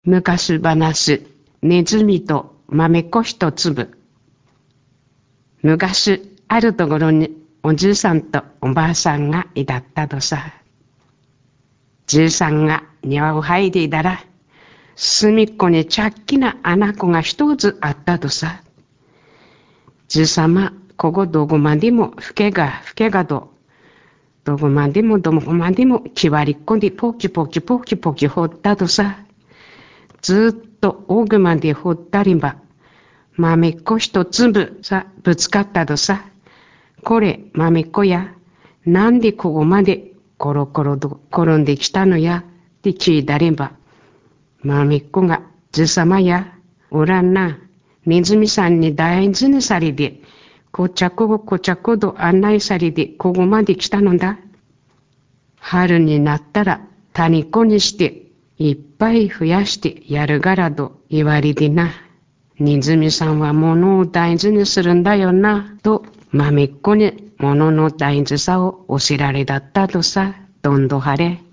昔話、ネズミと豆っこ一粒。昔、あるところにおじいさんとおばあさんがいだったとさ。じいさんが庭を入りだら、隅っこにちゃっきな穴子が一つあったとさ。じいさま、ここどこまでもふけがと、どこまでもきわりっこでポキポキ掘ったとさ。ずっと奥まで掘ったりば、豆っこ一粒さ、ぶつかったとさ。これ、豆っこや、なんでここまでコロコロと転んできたのや、って聞いたれば、豆っこが、じいさまや、おらんな、ネズミさんに大事にされて、こちゃこと案内されて、ここまで来たのだ。春になったら、谷子にして、いっぱい増やしてやるからと言われてな。ネズミさんは物を大事にするんだよな、と豆っこに物の大事さを教えられだったとさ、どんど晴れ。